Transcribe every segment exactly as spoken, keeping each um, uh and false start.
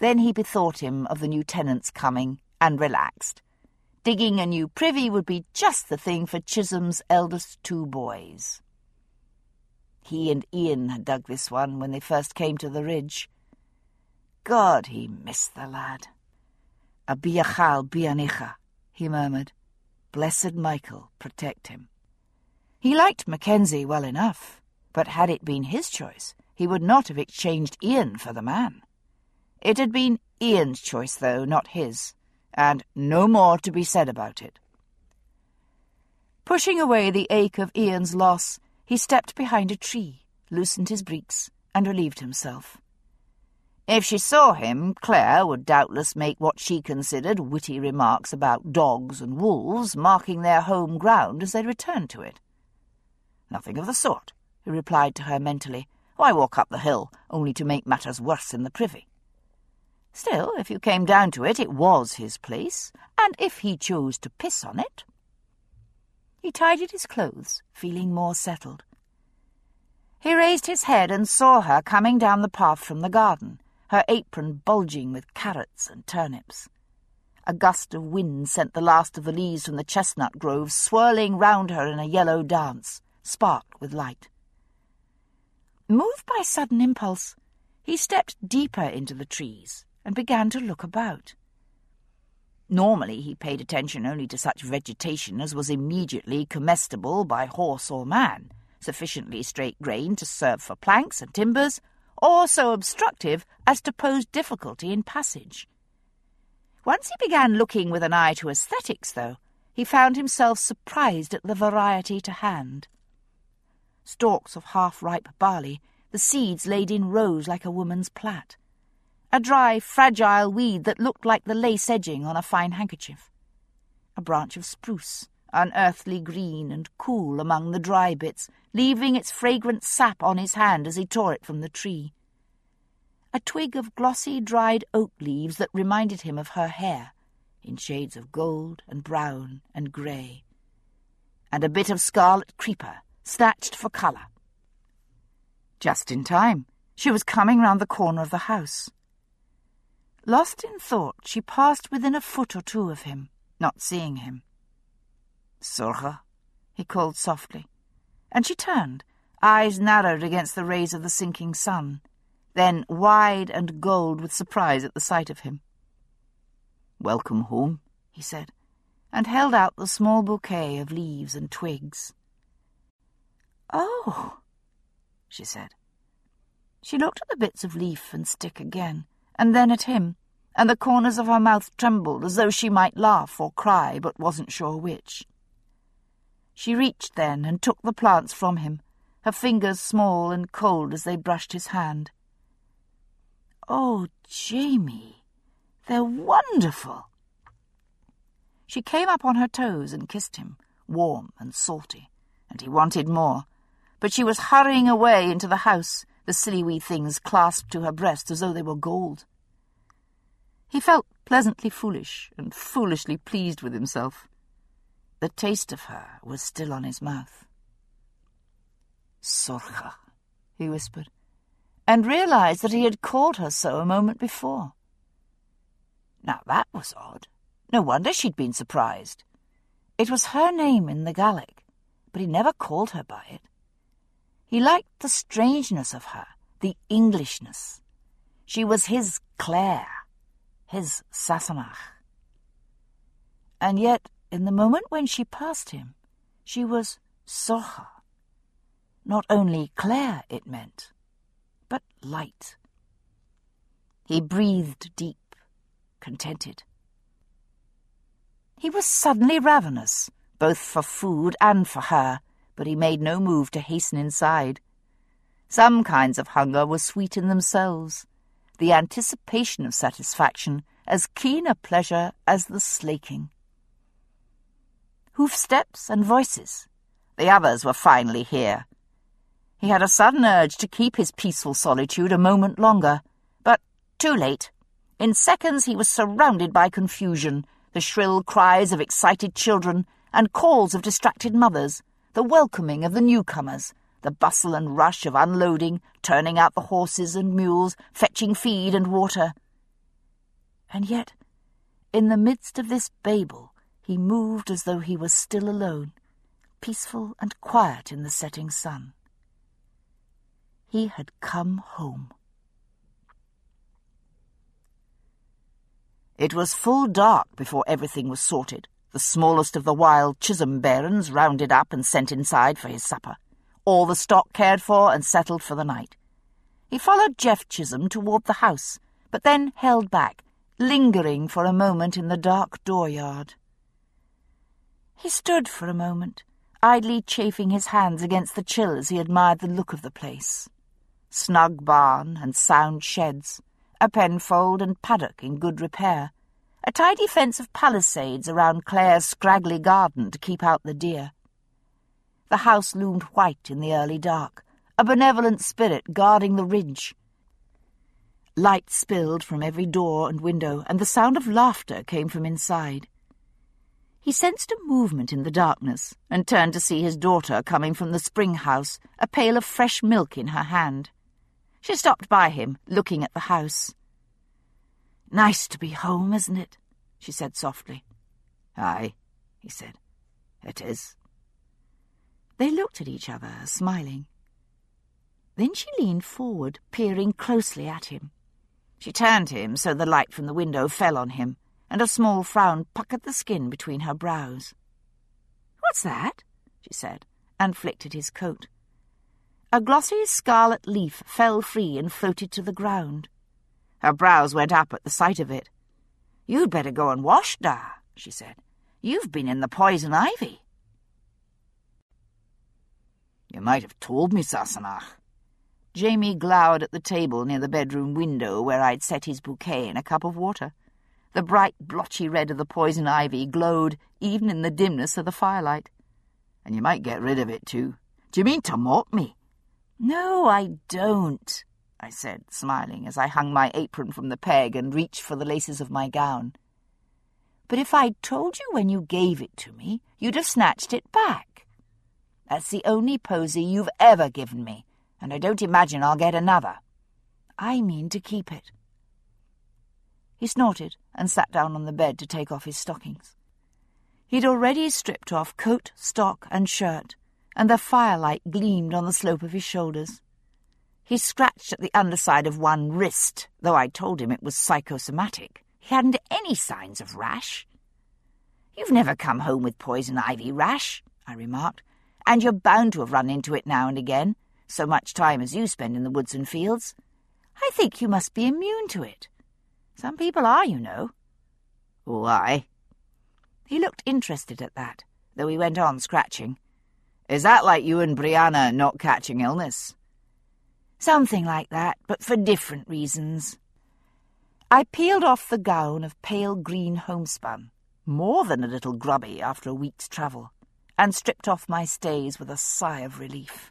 Then he bethought him of the new tenants coming and relaxed. Digging a new privy would be just the thing for Chisholm's eldest two boys. He and Ian had dug this one when they first came to the ridge. God, he missed the lad. A biachal bianicha, he murmured. Blessed Michael protect him. He liked Mackenzie well enough, but had it been his choice, he would not have exchanged Ian for the man. It had been Ian's choice, though, not his, and no more to be said about it. Pushing away the ache of Ian's loss, he stepped behind a tree, loosened his breeks, and relieved himself. If she saw him, Claire would doubtless make what she considered witty remarks about dogs and wolves marking their home ground as they returned to it. Nothing of the sort, he replied to her mentally. Why walk up the hill, only to make matters worse in the privy? Still, if you came down to it, it was his place, and if he chose to piss on it... He tidied his clothes, feeling more settled. He raised his head and saw her coming down the path from the garden, her apron bulging with carrots and turnips. A gust of wind sent the last of the leaves from the chestnut grove swirling round her in a yellow dance, sparked with light. Moved by sudden impulse, he stepped deeper into the trees and began to look about. Normally he paid attention only to such vegetation as was immediately comestible by horse or man, sufficiently straight-grained to serve for planks and timbers, or so obstructive as to pose difficulty in passage. Once he began looking with an eye to aesthetics, though, he found himself surprised at the variety to hand. Stalks of half-ripe barley, the seeds laid in rows like a woman's plait. A dry, fragile weed that looked like the lace edging on a fine handkerchief. A branch of spruce, unearthly green and cool among the dry bits, leaving its fragrant sap on his hand as he tore it from the tree. A twig of glossy, dried oak leaves that reminded him of her hair, in shades of gold and brown and grey. And a bit of scarlet creeper, snatched for colour. Just in time. She was coming round the corner of the house. Lost in thought, she passed within a foot or two of him, not seeing him. "Sorcha," he called softly, and she turned, eyes narrowed against the rays of the sinking sun, then wide and gold with surprise at the sight of him. "Welcome home," he said, and held out the small bouquet of leaves and twigs. "Oh," she said. She looked at the bits of leaf and stick again, and then at him, and the corners of her mouth trembled as though she might laugh or cry, but wasn't sure which. She reached then and took the plants from him, her fingers small and cold as they brushed his hand. "Oh, Jamie, they're wonderful!" She came up on her toes and kissed him, warm and salty, and he wanted more, but she was hurrying away into the house, the silly wee things clasped to her breast as though they were gold. He felt pleasantly foolish and foolishly pleased with himself. The taste of her was still on his mouth. "Sorcha," he whispered, and realized that he had called her so a moment before. Now that was odd. No wonder she'd been surprised. It was her name in the Gaelic, but he never called her by it. He liked the strangeness of her, the Englishness. She was his Claire, his Sassenach. And yet, in the moment when she passed him, she was Sorcha. Not only Claire, it meant, but light. He breathed deep, contented. He was suddenly ravenous, both for food and for her, but he made no move to hasten inside. Some kinds of hunger were sweet in themselves, the anticipation of satisfaction as keen a pleasure as the slaking. Hoof-steps and voices. The others were finally here. He had a sudden urge to keep his peaceful solitude a moment longer, but too late. In seconds he was surrounded by confusion, the shrill cries of excited children and calls of distracted mothers, the welcoming of the newcomers, the bustle and rush of unloading, turning out the horses and mules, fetching feed and water. And yet, in the midst of this Babel, he moved as though he was still alone, peaceful and quiet in the setting sun. He had come home. It was full dark before everything was sorted, the smallest of the wild Chisholm barons rounded up and sent inside for his supper, all the stock cared for and settled for the night. He followed Jeff Chisholm toward the house, but then held back, lingering for a moment in the dark dooryard. He stood for a moment, idly chafing his hands against the chill as he admired the look of the place. Snug barn and sound sheds, a penfold and paddock in good repair, a tidy fence of palisades around Clare's scraggly garden to keep out the deer. The house loomed white in the early dark, a benevolent spirit guarding the ridge. Light spilled from every door and window, and the sound of laughter came from inside. He sensed a movement in the darkness, and turned to see his daughter coming from the spring house, a pail of fresh milk in her hand. She stopped by him, looking at the house. "Nice to be home, isn't it?" she said softly. "Aye," he said. "It is." They looked at each other, smiling. Then she leaned forward, peering closely at him. She turned him so the light from the window fell on him, and a small frown puckered the skin between her brows. "What's that?" she said, and flicked at his coat. A glossy scarlet leaf fell free and floated to the ground. Her brows went up at the sight of it. "You'd better go and wash, Da," she said. "You've been in the poison ivy." "You might have told me, Sassenach." Jamie glowered at the table near the bedroom window where I'd set his bouquet in a cup of water. The bright, blotchy red of the poison ivy glowed even in the dimness of the firelight. "And you might get rid of it, too. Do you mean to mock me?" "No, I don't," I said, smiling as I hung my apron from the peg and reached for the laces of my gown. "But if I'd told you when you gave it to me, you'd have snatched it back. That's the only posy you've ever given me, and I don't imagine I'll get another. I mean to keep it." He snorted and sat down on the bed to take off his stockings. He'd already stripped off coat, stock, and shirt, and the firelight gleamed on the slope of his shoulders. He scratched at the underside of one wrist, though I told him it was psychosomatic. He hadn't any signs of rash. "You've never come home with poison ivy rash," I remarked, "and you're bound to have run into it now and again, so much time as you spend in the woods and fields. I think you must be immune to it. Some people are, you know." "Oh, aye." He looked interested at that, though he went on scratching. "Is that like you and Brianna not catching illness?" "Something like that, but for different reasons." I peeled off the gown of pale green homespun, more than a little grubby after a week's travel, and stripped off my stays with a sigh of relief.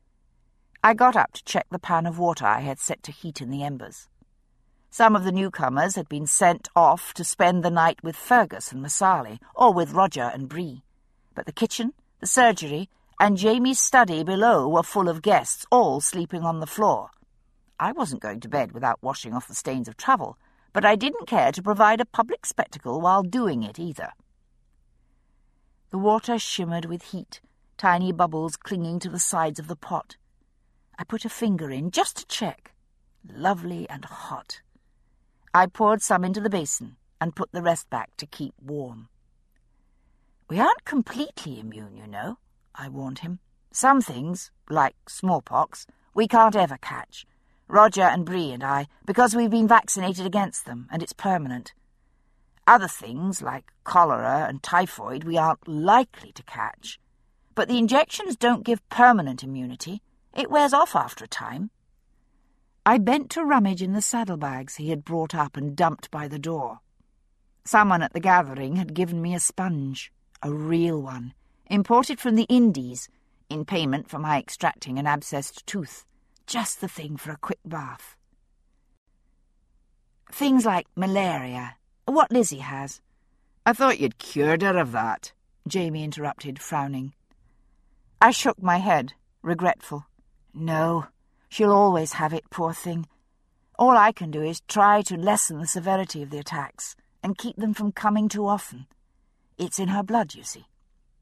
I got up to check the pan of water I had set to heat in the embers. Some of the newcomers had been sent off to spend the night with Fergus and Massali, or with Roger and Bree, but the kitchen, the surgery, and Jamie's study below were full of guests, all sleeping on the floor. I wasn't going to bed without washing off the stains of travel, but I didn't care to provide a public spectacle while doing it either. The water shimmered with heat, tiny bubbles clinging to the sides of the pot. I put a finger in just to check. Lovely and hot. I poured some into the basin and put the rest back to keep warm. "We aren't completely immune, you know," I warned him. "Some things, like smallpox, we can't ever catch. Roger and Bree and I, because we've been vaccinated against them, and it's permanent. Other things, like cholera and typhoid, we aren't likely to catch. But the injections don't give permanent immunity. It wears off after a time." I bent to rummage in the saddlebags he had brought up and dumped by the door. Someone at the gathering had given me a sponge, a real one, imported from the Indies, in payment for my extracting an abscessed tooth. Just the thing for a quick bath. "Things like malaria, what Lizzie has." "I thought you'd cured her of that," Jamie interrupted, frowning. I shook my head, regretful. "No, she'll always have it, poor thing. All I can do is try to lessen the severity of the attacks and keep them from coming too often. It's in her blood, you see."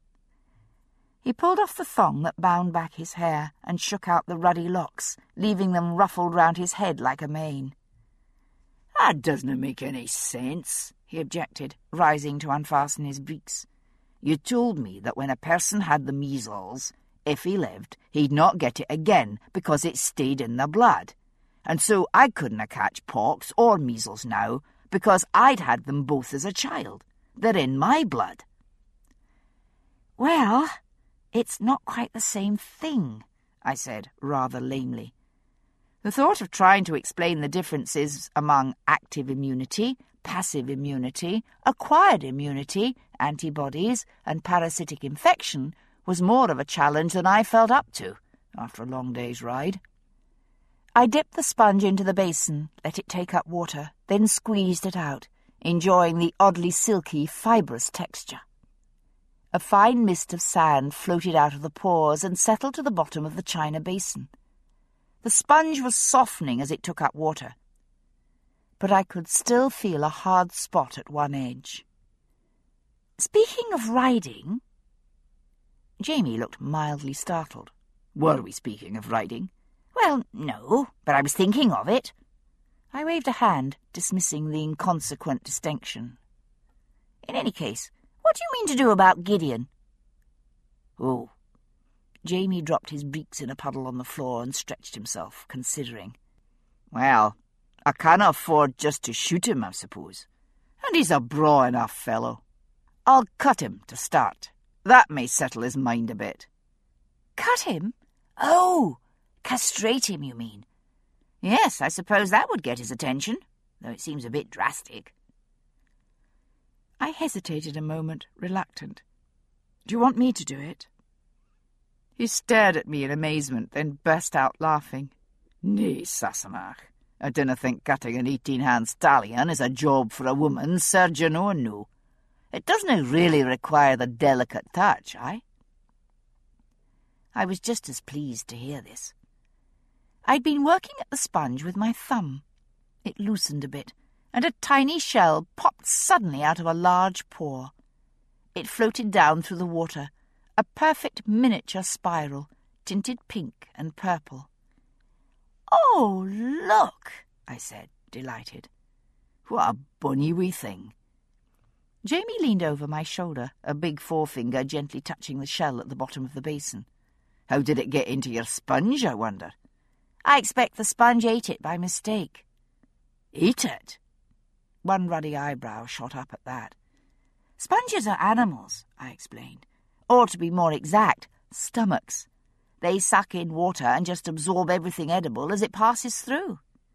He pulled off the thong that bound back his hair and shook out the ruddy locks, leaving them ruffled round his head like a mane. "That doesn't make any sense," he objected, rising to unfasten his breeks. "You told me that when a person had the measles, if he lived, he'd not get it again because it stayed in the blood. And so I couldn't catch pox or measles now because I'd had them both as a child. They're in my blood." "Well, it's not quite the same thing," I said, rather lamely. The thought of trying to explain the differences among active immunity, passive immunity, acquired immunity, antibodies, and parasitic infection was more of a challenge than I felt up to after a long day's ride. I dipped the sponge into the basin, let it take up water, then squeezed it out, enjoying the oddly silky, fibrous texture. A fine mist of sand floated out of the pores and settled to the bottom of the china basin. The sponge was softening as it took up water, but I could still feel a hard spot at one edge. "Speaking of riding—" Jamie looked mildly startled. "Were we speaking of riding?" "Well, no, but I was thinking of it." I waved a hand, dismissing the inconsequent distinction. "In any case, what do you mean to do about Gideon?" "Oh." Jamie dropped his breeks in a puddle on the floor and stretched himself, considering. "Well, I can't afford just to shoot him, I suppose. And he's a braw enough fellow. I'll cut him to start. That may settle his mind a bit." "Cut him? Oh, castrate him, you mean? Yes, I suppose that would get his attention, though it seems a bit drastic." I hesitated a moment, reluctant. "Do you want me to do it?" He stared at me in amazement, then burst out laughing. "Nay, Sassenach, I dinna think cutting an eighteen-hand stallion is a job for a woman, surgeon or no. It doesn't really require the delicate touch, aye?" I was just as pleased to hear this. I'd been working at the sponge with my thumb. It loosened a bit, and a tiny shell popped suddenly out of a large pore. It floated down through the water, a perfect miniature spiral, tinted pink and purple. "Oh, look," I said, delighted. "What a bonny wee thing." Jamie leaned over my shoulder, a big forefinger gently touching the shell at the bottom of the basin. "How did it get into your sponge, I wonder?" "I expect the sponge ate it by mistake." "Ate it?" One ruddy eyebrow shot up at that. "Sponges are animals," I explained. "Or, to be more exact, stomachs. They suck in water and just absorb everything edible as it passes through."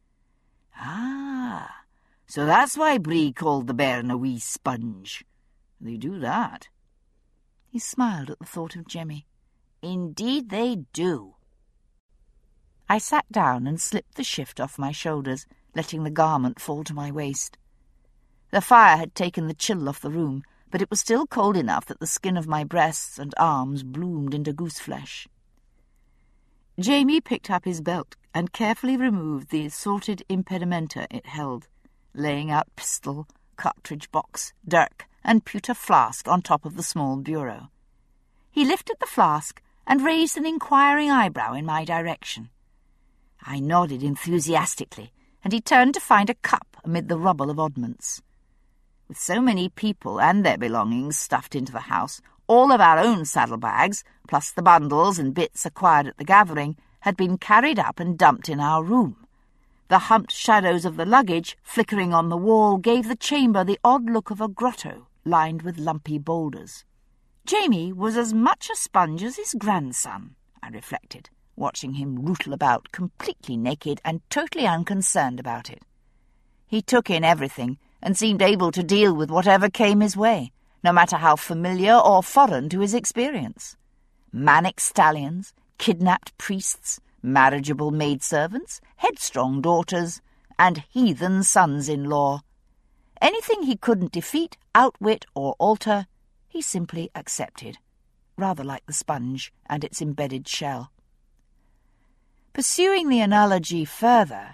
"Ah, so that's why Bree called the bairn a wee sponge. They do that." He smiled at the thought of Jemmy. "Indeed they do." I sat down and slipped the shift off my shoulders, letting the garment fall to my waist. The fire had taken the chill off the room, but it was still cold enough that the skin of my breasts and arms bloomed into goose-flesh. Jamie picked up his belt and carefully removed the assorted impedimenta it held, laying out pistol, cartridge box, dirk, and pewter flask on top of the small bureau. He lifted the flask and raised an inquiring eyebrow in my direction. I nodded enthusiastically, and he turned to find a cup amid the rubble of oddments. With so many people and their belongings stuffed into the house, all of our own saddlebags, plus the bundles and bits acquired at the gathering, had been carried up and dumped in our room. The humped shadows of the luggage flickering on the wall gave the chamber the odd look of a grotto lined with lumpy boulders. Jamie was as much a sponge as his grandson, I reflected, watching him rootle about completely naked and totally unconcerned about it. He took in everything and seemed able to deal with whatever came his way, no matter how familiar or foreign to his experience. Manic stallions, kidnapped priests, marriageable maidservants, headstrong daughters, and heathen sons-in-law. Anything he couldn't defeat, outwit, or alter, he simply accepted, rather like the sponge and its embedded shell. Pursuing the analogy further,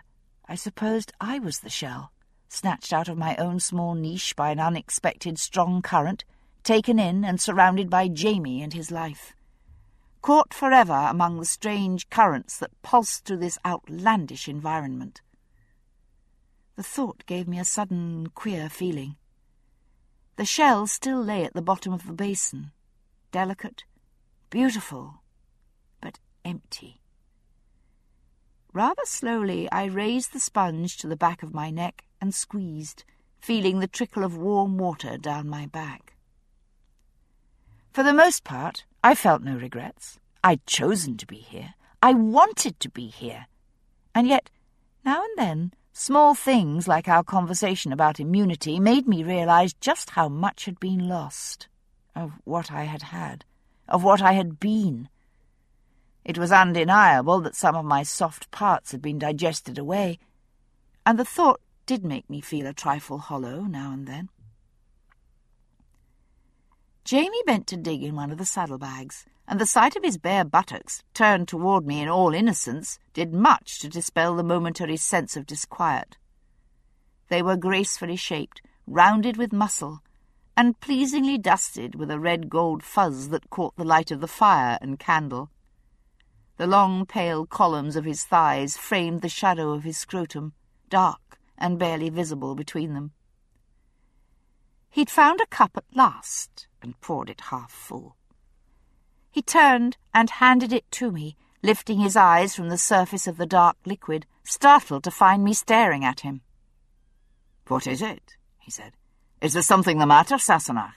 I supposed I was the shell, snatched out of my own small niche by an unexpected strong current, taken in and surrounded by Jamie and his life, caught forever among the strange currents that pulsed through this outlandish environment. The thought gave me a sudden, queer feeling. The shell still lay at the bottom of the basin, delicate, beautiful, but empty. Rather slowly I raised the sponge to the back of my neck and squeezed, feeling the trickle of warm water down my back. For the most part, I felt no regrets. I'd chosen to be here. I wanted to be here. And yet, now and then, small things like our conversation about immunity made me realize just how much had been lost, of what I had had, of what I had been. It was undeniable that some of my soft parts had been digested away, and the thought did make me feel a trifle hollow now and then. Jamie bent to dig in one of the saddlebags, and the sight of his bare buttocks, turned toward me in all innocence, did much to dispel the momentary sense of disquiet. They were gracefully shaped, rounded with muscle, and pleasingly dusted with a red-gold fuzz that caught the light of the fire and candle. The long, pale columns of his thighs framed the shadow of his scrotum, dark and barely visible between them. He'd found a cup at last and poured it half full. He turned and handed it to me, lifting his eyes from the surface of the dark liquid, startled to find me staring at him. "What is it?" he said. "Is there something the matter, Sassenach?"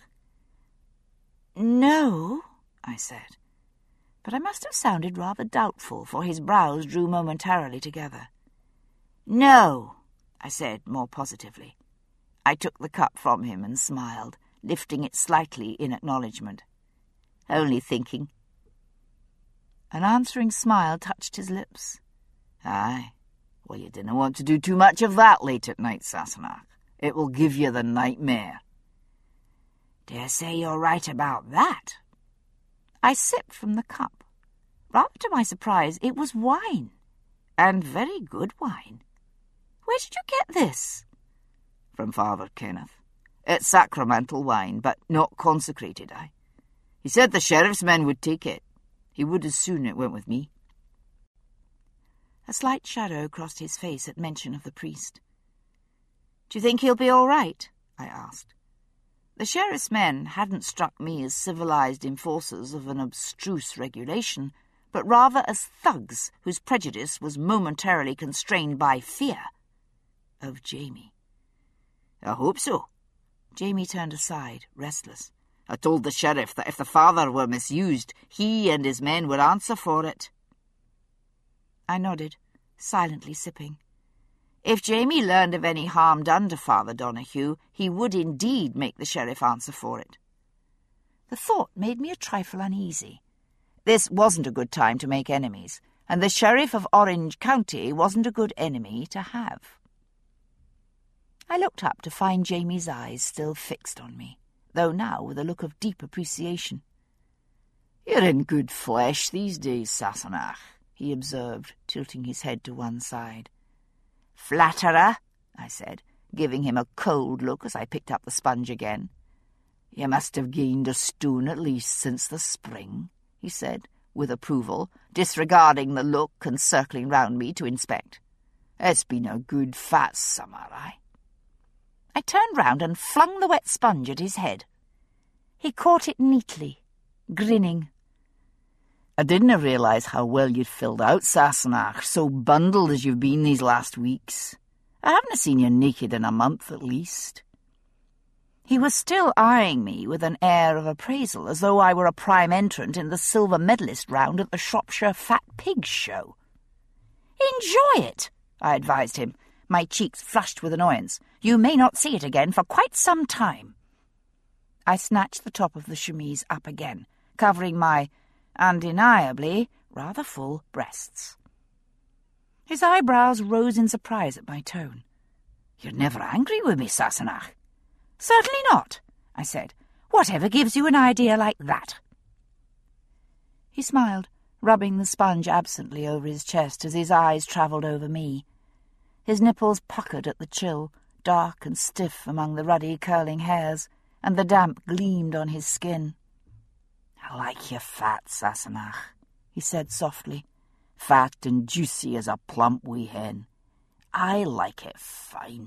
"No," I said. But I must have sounded rather doubtful, for his brows drew momentarily together. "No," I said more positively. I took the cup from him and smiled, lifting it slightly in acknowledgement. "Only thinking." An answering smile touched his lips. "Aye, well, you didn't want to do too much of that late at night, Sassenach. It will give you the nightmare." "Dare say you're right about that." I sipped from the cup. Rather to my surprise, it was wine, and very good wine. "Where did you get this?" "From Father Kenneth. It's sacramental wine, but not consecrated, I. He said the sheriff's men would take it. He would as soon it went with me." A slight shadow crossed his face at mention of the priest. "Do you think he'll be all right?" I asked. The sheriff's men hadn't struck me as civilized enforcers of an abstruse regulation, but rather as thugs whose prejudice was momentarily constrained by fear of Jamie. "I hope so." Jamie turned aside, restless. "I told the sheriff that if the father were misused, he and his men would answer for it." I nodded, silently sipping. If Jamie learned of any harm done to Father Donahue, he would indeed make the sheriff answer for it. The thought made me a trifle uneasy. This wasn't a good time to make enemies, and the sheriff of Orange County wasn't a good enemy to have. I looked up to find Jamie's eyes still fixed on me, though now with a look of deep appreciation. "You're in good flesh these days, Sassenach," he observed, tilting his head to one side. "Flatterer," I said, giving him a cold look as I picked up the sponge again. "You must have gained a stone at least since the spring," he said, with approval, disregarding the look and circling round me to inspect. "It's been a good fat summer, I." I turned round and flung the wet sponge at his head. He caught it neatly, grinning. "I didn't realise how well you'd filled out, Sassenach, so bundled as you've been these last weeks. I haven't seen you naked in a month at least." He was still eyeing me with an air of appraisal, as though I were a prime entrant in the silver medalist round at the Shropshire Fat Pigs show. "Enjoy it," I advised him, my cheeks flushed with annoyance. "You may not see it again for quite some time." I snatched the top of the chemise up again, covering my, undeniably, rather full breasts. His eyebrows rose in surprise at my tone. "You're never angry with me, Sassenach?" "Certainly not," I said. "Whatever gives you an idea like that?" He smiled, rubbing the sponge absently over his chest as his eyes travelled over me. His nipples puckered at the chill, dark and stiff among the ruddy curling hairs, and the damp gleamed on his skin. "I like you fat, Sassenach," he said softly. "Fat and juicy as a plump wee hen. I like it fine."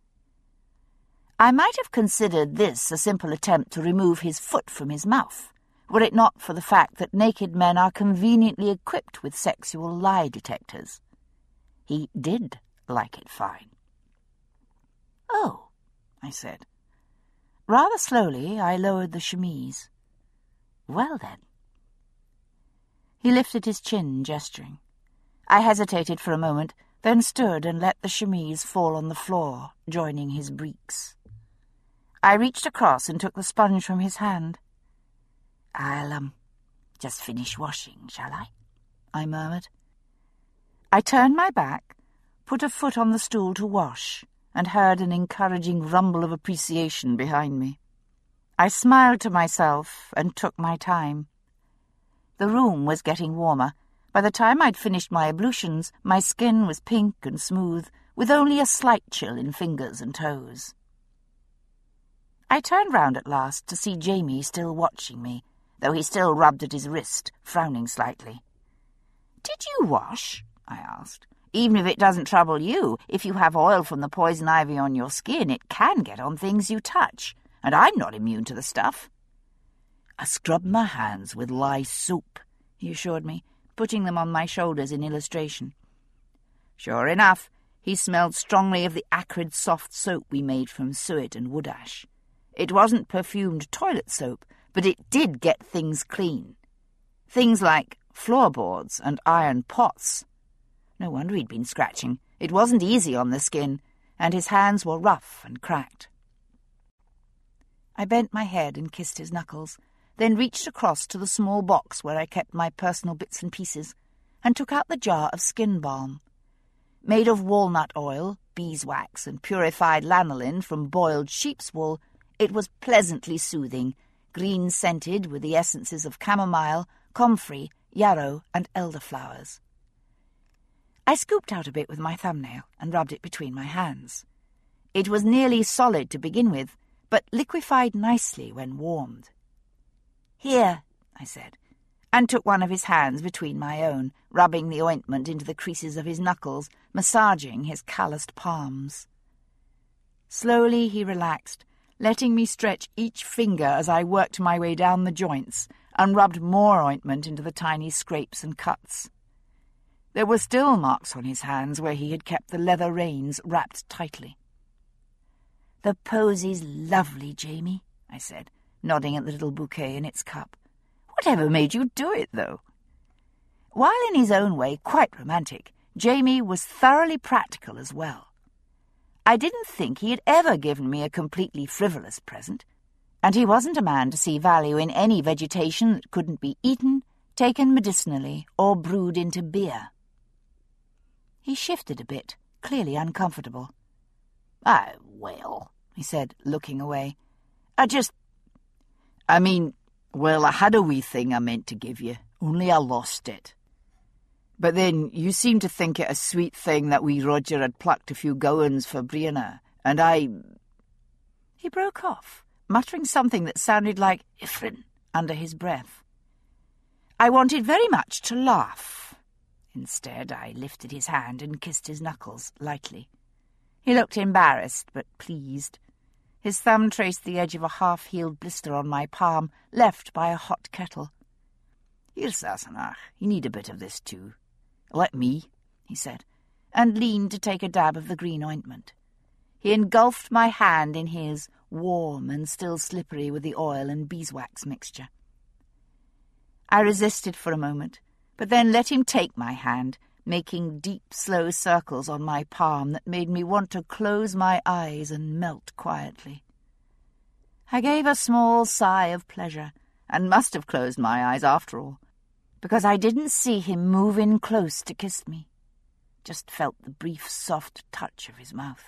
I might have considered this a simple attempt to remove his foot from his mouth, were it not for the fact that naked men are conveniently equipped with sexual lie detectors. He did like it fine. "Oh," I said. Rather slowly I lowered the chemise. "Well, then." He lifted his chin, gesturing. I hesitated for a moment, then stood and let the chemise fall on the floor, joining his breeks. I reached across and took the sponge from his hand. "I'll, um, just finish washing, shall I?" I murmured. I turned my back, put a foot on the stool to wash, and heard an encouraging rumble of appreciation behind me. I smiled to myself and took my time. The room was getting warmer. By the time I'd finished my ablutions, my skin was pink and smooth, with only a slight chill in fingers and toes. I turned round at last to see Jamie still watching me, though he still rubbed at his wrist, frowning slightly. "Did you wash?" I asked. "Even if it doesn't trouble you, if you have oil from the poison ivy on your skin, it can get on things you touch, and I'm not immune to the stuff." "I scrubbed my hands with lye soap," he assured me, putting them on my shoulders in illustration. Sure enough, he smelled strongly of the acrid soft soap we made from suet and wood ash. It wasn't perfumed toilet soap, but it did get things clean. Things like floorboards and iron pots. No wonder he'd been scratching. It wasn't easy on the skin, and his hands were rough and cracked. I bent my head and kissed his knuckles, then reached across to the small box where I kept my personal bits and pieces, and took out the jar of skin balm. Made of walnut oil, beeswax, and purified lanolin from boiled sheep's wool, it was pleasantly soothing, green-scented with the essences of chamomile, comfrey, yarrow, and elderflowers. I scooped out a bit with my thumbnail and rubbed it between my hands. It was nearly solid to begin with, but liquefied nicely when warmed. "Here," I said, and took one of his hands between my own, rubbing the ointment into the creases of his knuckles, massaging his calloused palms. Slowly he relaxed, letting me stretch each finger as I worked my way down the joints and rubbed more ointment into the tiny scrapes and cuts. There were still marks on his hands where he had kept the leather reins wrapped tightly. "The posy's lovely, Jamie," I said, nodding at the little bouquet in its cup. "Whatever made you do it, though?" While in his own way quite romantic, Jamie was thoroughly practical as well. I didn't think he had ever given me a completely frivolous present, and he wasn't a man to see value in any vegetation that couldn't be eaten, taken medicinally, or brewed into beer. He shifted a bit, clearly uncomfortable. "Ah, well," he said, looking away. I just... I mean, well, I had a wee thing I meant to give you, only I lost it. But then you seemed to think it a sweet thing that wee Roger had plucked a few gowans for Brianna, and I... He broke off, muttering something that sounded like Ifrin under his breath. I wanted very much to laugh. Instead, I lifted his hand and kissed his knuckles lightly. He looked embarrassed, but pleased. His thumb traced the edge of a half-healed blister on my palm, left by a hot kettle. "Here, Sassenach, you need a bit of this too." "Let me," he said, and leaned to take a dab of the green ointment. He engulfed my hand in his, warm and still slippery with the oil and beeswax mixture. I resisted for a moment, but then let him take my hand, making deep, slow circles on my palm that made me want to close my eyes and melt quietly. I gave a small sigh of pleasure, and must have closed my eyes after all, because I didn't see him move in close to kiss me, just felt the brief, soft touch of his mouth.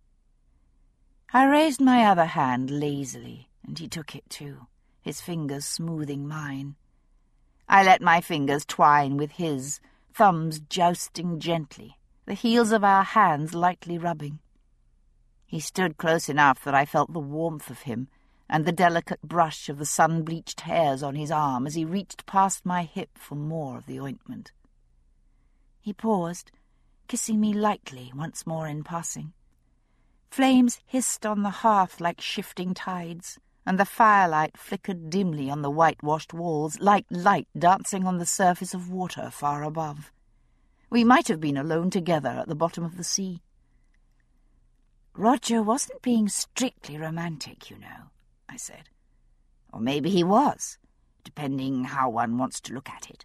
I raised my other hand lazily, and he took it too, his fingers smoothing mine. I let my fingers twine with his, thumbs jousting gently, the heels of our hands lightly rubbing. He stood close enough that I felt the warmth of him and the delicate brush of the sun-bleached hairs on his arm as he reached past my hip for more of the ointment. He paused, kissing me lightly once more in passing. Flames hissed on the hearth like shifting tides, and the firelight flickered dimly on the whitewashed walls, like light dancing on the surface of water far above. We might have been alone together at the bottom of the sea. "Roger wasn't being strictly romantic, you know," I said. "Or maybe he was, depending how one wants to look at it."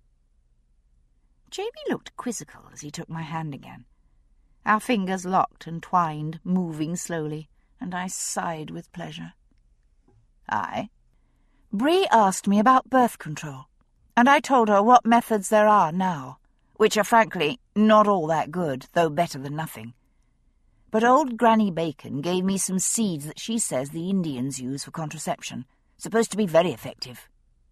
Jamie looked quizzical as he took my hand again. Our fingers locked and twined, moving slowly, and I sighed with pleasure. "Aye?" "Bree asked me about birth control, and I told her what methods there are now, which are frankly not all that good, though better than nothing. But old Granny Bacon gave me some seeds that she says the Indians use for contraception, supposed to be very effective."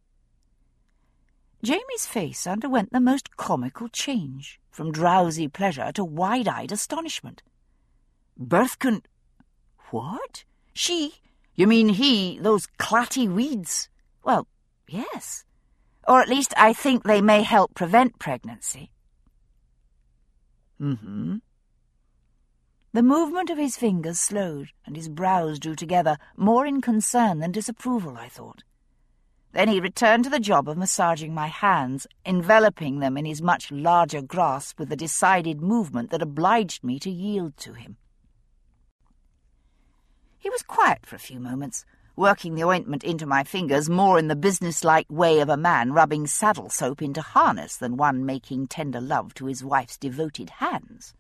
Jamie's face underwent the most comical change, from drowsy pleasure to wide-eyed astonishment. "Birth con... What? She? You mean he, those clatty weeds?" "Well, yes. Or at least I think they may help prevent pregnancy." "Mm-hmm." The movement of his fingers slowed, and his brows drew together, more in concern than disapproval, I thought. Then he returned to the job of massaging my hands, enveloping them in his much larger grasp with a decided movement that obliged me to yield to him. He was quiet for a few moments, working the ointment into my fingers more in the businesslike way of a man rubbing saddle soap into harness than one making tender love to his wife's devoted hands.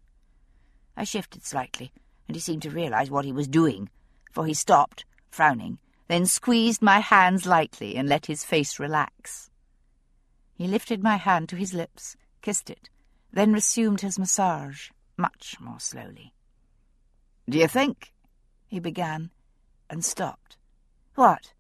I shifted slightly, and he seemed to realize what he was doing, for he stopped, frowning, then squeezed my hands lightly and let his face relax. He lifted my hand to his lips, kissed it, then resumed his massage, much more slowly. "Do you think—" he began, and stopped. "What?"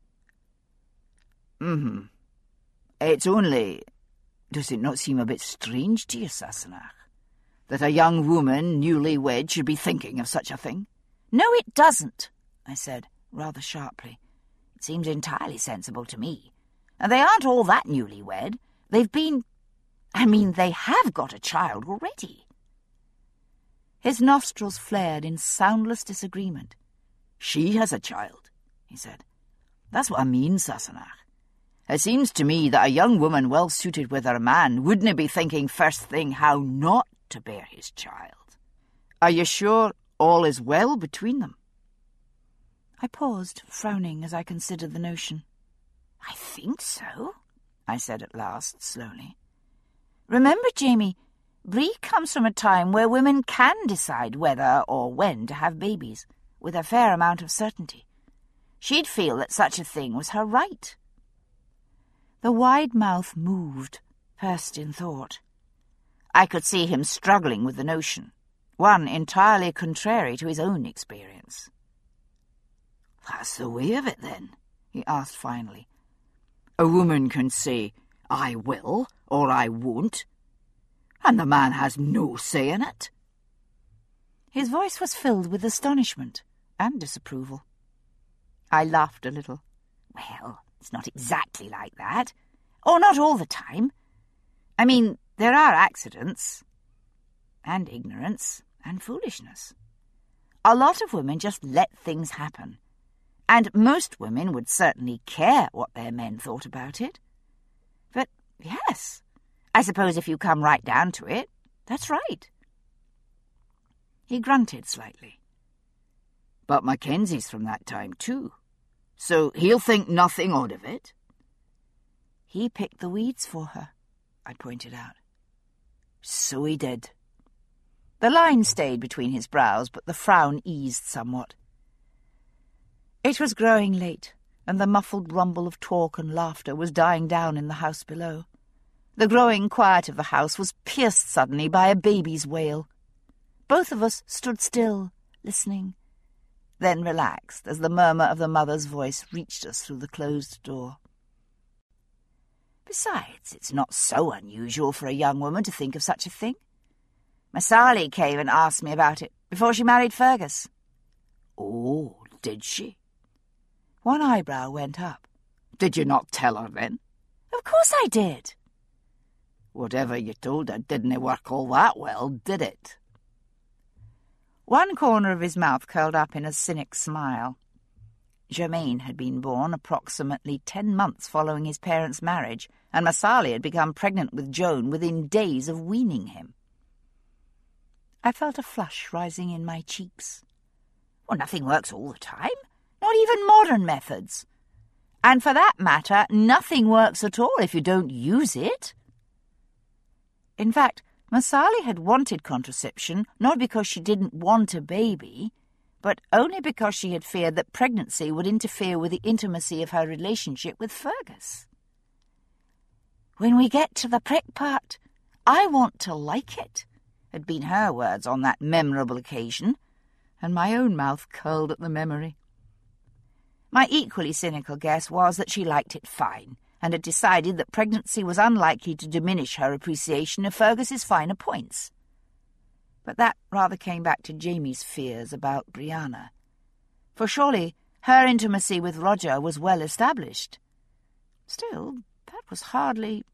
"Mm-hmm. It's only... Does it not seem a bit strange to you, Sassenach, that a young woman, newly wed, should be thinking of such a thing?" "No, it doesn't," I said, rather sharply. "It seems entirely sensible to me. And they aren't all that newly wed. They've been... I mean, they have got a child already." His nostrils flared in soundless disagreement. "She has a child," he said. "That's what I mean, Sassenach. It seems to me that a young woman well suited with her man wouldn't be thinking first thing how not to bear his child. Are you sure all is well between them?" I paused, frowning as I considered the notion. "I think so," I said at last, slowly. "Remember, Jamie, Bree comes from a time where women can decide whether or when to have babies, with a fair amount of certainty. She'd feel that such a thing was her right." The wide mouth moved, pursed in thought. I could see him struggling with the notion, one entirely contrary to his own experience. "That's the way of it, then?" he asked finally. "A woman can say, 'I will,' or 'I won't,' and the man has no say in it?" His voice was filled with astonishment and disapproval. I laughed a little. "Well, it's not exactly like that. Or not all the time. I mean, there are accidents, and ignorance, and foolishness. A lot of women just let things happen, and most women would certainly care what their men thought about it. But, yes, I suppose if you come right down to it, that's right." He grunted slightly. "But Mackenzie's from that time, too, so he'll think nothing odd of it." "He picked the weeds for her," I pointed out. "So he did." The line stayed between his brows, but the frown eased somewhat. It was growing late, and the muffled rumble of talk and laughter was dying down in the house below. The growing quiet of the house was pierced suddenly by a baby's wail. Both of us stood still, listening, then relaxed as the murmur of the mother's voice reached us through the closed door. "Besides, it's not so unusual for a young woman to think of such a thing. Miss Sally came and asked me about it before she married Fergus. Oh, did she? One eyebrow went up. Did you not tell her then? Of course I did. Whatever you told her didn't work all that well, did it? One corner of his mouth curled up in a cynic smile. Germaine had been born approximately ten months following his parents' marriage, and Miss Sally had become pregnant with Joan within days of weaning him. I felt a flush rising in my cheeks. Well, nothing works all the time, not even modern methods. And for that matter, nothing works at all if you don't use it. In fact, Miss Sally had wanted contraception not because she didn't want a baby, but only because she had feared that pregnancy would interfere with the intimacy of her relationship with Fergus. "When we get to the prick part, I want to like it," had been her words on that memorable occasion, and my own mouth curled at the memory. My equally cynical guess was that she liked it fine, and had decided that pregnancy was unlikely to diminish her appreciation of Fergus's finer points. But that rather came back to Jamie's fears about Brianna. For surely her intimacy with Roger was well established. Still, that was hardly...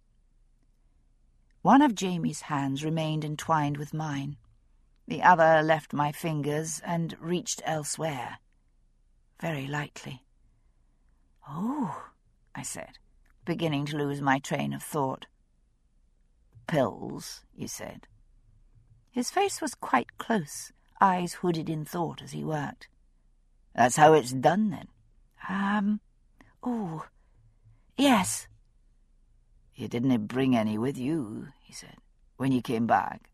One of Jamie's hands remained entwined with mine. The other left my fingers and reached elsewhere, very lightly. "Oh," I said, beginning to lose my train of thought. "Pills," you said. His face was quite close, eyes hooded in thought as he worked. "That's how it's done, then?" Um, oh, yes." "You didn't bring any with you," he said, "when you came back."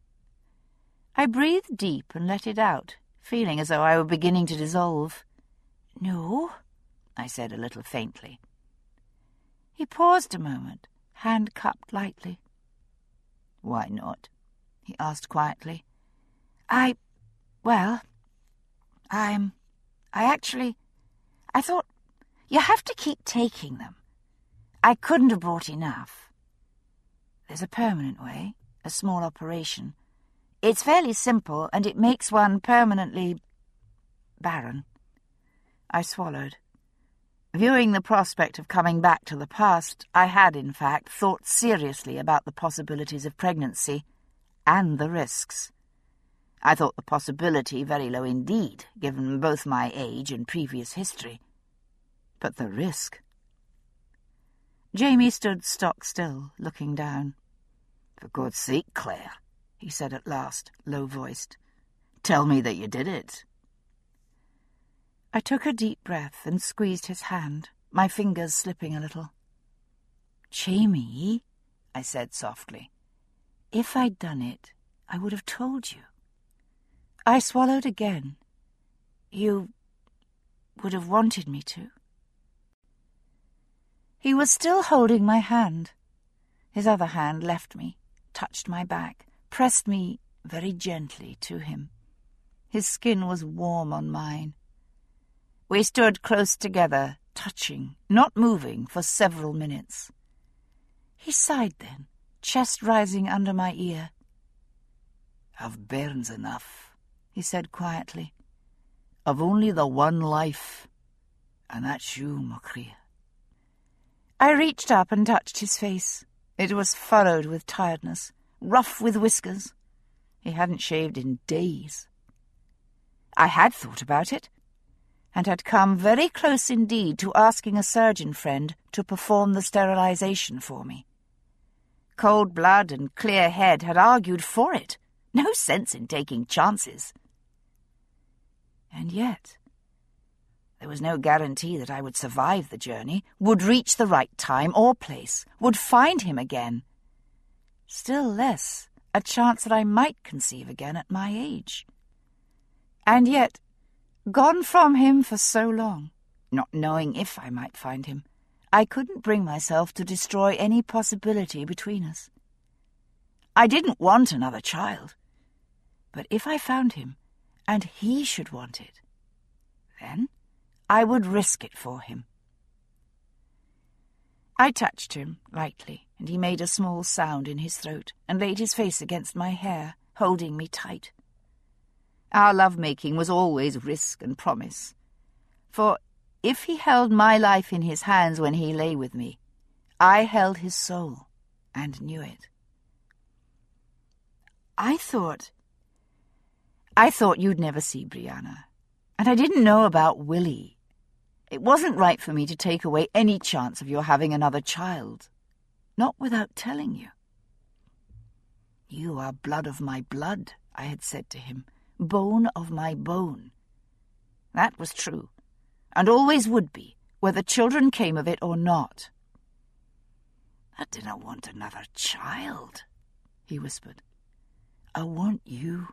I breathed deep and let it out, feeling as though I were beginning to dissolve. "No," I said a little faintly. He paused a moment, hand cupped lightly. "Why not?" he asked quietly. I, well, I'm, I actually, I thought, you have to keep taking them. I couldn't have brought enough. There's a permanent way, a small operation. It's fairly simple, and it makes one permanently barren. I swallowed. Viewing the prospect of coming back to the past, I had, in fact, thought seriously about the possibilities of pregnancy and the risks. I thought the possibility very low indeed, given both my age and previous history. But the risk... Jamie stood stock still, looking down. "For God's sake, Claire," he said at last, low-voiced, "tell me that you did it." I took a deep breath and squeezed his hand, my fingers slipping a little. "Jamie," I said softly, "if I'd done it, I would have told you." I swallowed again. "You would have wanted me to?" He was still holding my hand. His other hand left me, touched my back, pressed me very gently to him. His skin was warm on mine. We stood close together, touching, not moving, for several minutes. He sighed then, chest rising under my ear. "I've bairns enough," he said quietly. "I've only the one life, and that's you, Macria." I reached up and touched his face. It was furrowed with tiredness, rough with whiskers. He hadn't shaved in days. I had thought about it, and had come very close indeed to asking a surgeon friend to perform the sterilization for me. Cold blood and clear head had argued for it. No sense in taking chances. And yet, there was no guarantee that I would survive the journey, would reach the right time or place, would find him again. Still less a chance that I might conceive again at my age. And yet, gone from him for so long, not knowing if I might find him, I couldn't bring myself to destroy any possibility between us. I didn't want another child, but if I found him, and he should want it, then I would risk it for him. I touched him lightly, and he made a small sound in his throat and laid his face against my hair, holding me tight. Our love-making was always risk and promise, for if he held my life in his hands when he lay with me, I held his soul and knew it. I thought... I thought you'd never see Brianna, and I didn't know about Willie. It wasn't right for me to take away any chance of your having another child, not without telling you. You are blood of my blood, I had said to him, bone of my bone. That was true, and always would be, whether children came of it or not. I didn't want another child, he whispered. I want you.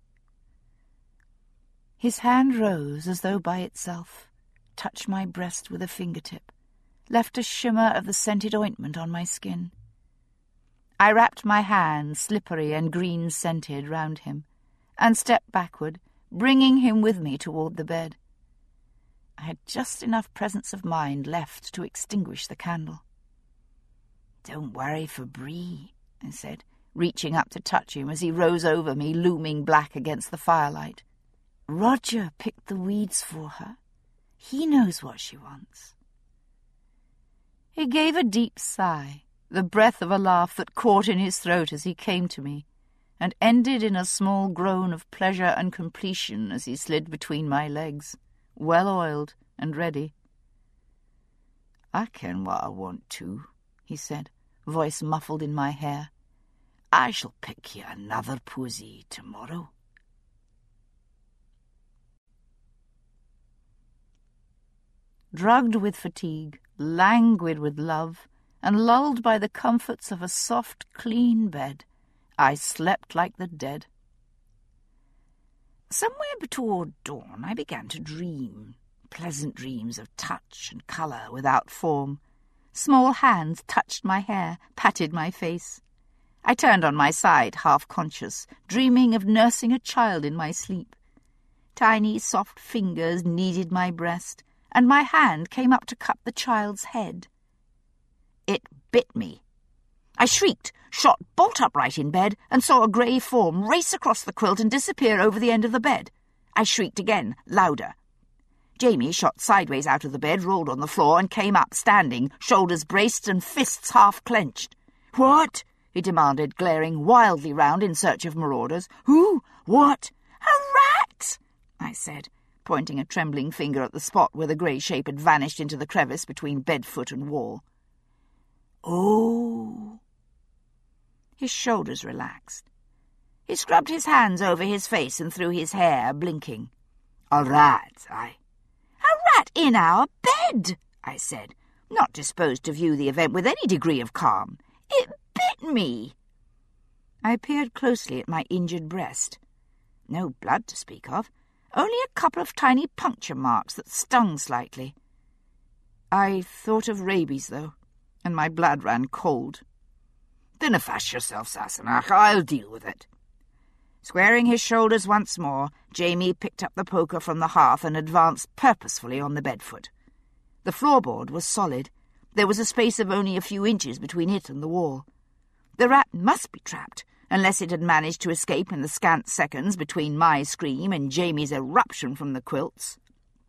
His hand rose as though by itself, touched my breast with a fingertip, left a shimmer of the scented ointment on my skin. I wrapped my hand, slippery and green-scented, round him, and stepped backward, bringing him with me toward the bed. I had just enough presence of mind left to extinguish the candle. "Don't worry for Bree," I said, reaching up to touch him as he rose over me, looming black against the firelight. "Roger picked the weeds for her. He knows what she wants." He gave a deep sigh, the breath of a laugh that caught in his throat as he came to me, and ended in a small groan of pleasure and completion as he slid between my legs, well-oiled and ready. "I ken what I want to," he said, voice muffled in my hair. "I shall pick you another posy tomorrow." Drugged with fatigue, languid with love, and lulled by the comforts of a soft, clean bed, I slept like the dead. Somewhere between dawn I began to dream, pleasant dreams of touch and colour without form. Small hands touched my hair, patted my face. I turned on my side, half-conscious, dreaming of nursing a child in my sleep. Tiny, soft fingers kneaded my breast, and my hand came up to cut the child's head. It bit me. I shrieked, shot bolt upright in bed, and saw a grey form race across the quilt and disappear over the end of the bed. I shrieked again, louder. Jamie shot sideways out of the bed, rolled on the floor, and came up, standing, shoulders braced and fists half-clenched. "What?" he demanded, glaring wildly round in search of marauders. "Who? What?" "A rat!" I said, pointing a trembling finger at the spot where the grey shape had vanished into the crevice between bed foot and wall. "Oh." His shoulders relaxed. He scrubbed his hands over his face and through his hair, blinking. "A rat, I." "A rat in our bed," I said, not disposed to view the event with any degree of calm. "It bit me." I peered closely at my injured breast. No blood to speak of. Only a couple of tiny puncture marks that stung slightly. I thought of rabies, though, and my blood ran cold. "Dinna fash yourself, Sassenach. I'll deal with it." Squaring his shoulders once more, Jamie picked up the poker from the hearth and advanced purposefully on the bedfoot. The floorboard was solid. There was a space of only a few inches between it and the wall. The rat must be trapped, unless it had managed to escape in the scant seconds between my scream and Jamie's eruption from the quilts.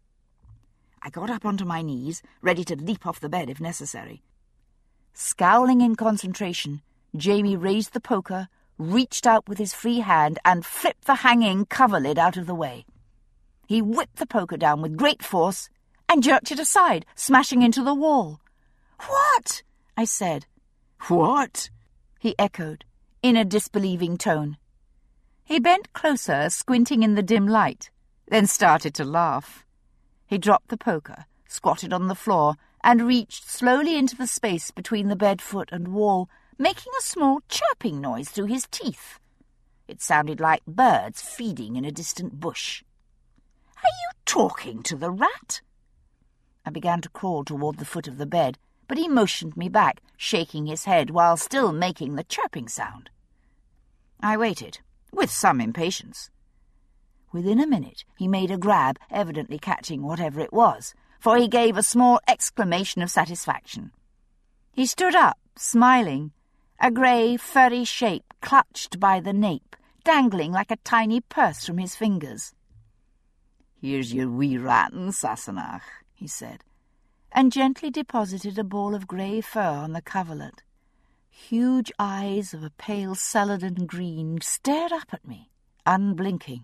I got up onto my knees, ready to leap off the bed if necessary. Scowling in concentration, Jamie raised the poker, reached out with his free hand, and flipped the hanging coverlid out of the way. He whipped the poker down with great force and jerked it aside, smashing into the wall. "What?" I said. "What?" he echoed, in a disbelieving tone. He bent closer, squinting in the dim light, then started to laugh. He dropped the poker, squatted on the floor, and reached slowly into the space between the bed foot and wall, making a small chirping noise through his teeth. It sounded like birds feeding in a distant bush. "Are you talking to the rat?" I began to crawl toward the foot of the bed, but he motioned me back, shaking his head while still making the chirping sound. I waited, with some impatience. Within a minute he made a grab, evidently catching whatever it was, for he gave a small exclamation of satisfaction. He stood up, smiling, a grey, furry shape clutched by the nape, dangling like a tiny purse from his fingers. "Here's your wee rattan, Sassenach," he said, and gently deposited a ball of grey fur on the coverlet. Huge eyes of a pale celadon green stared up at me, unblinking.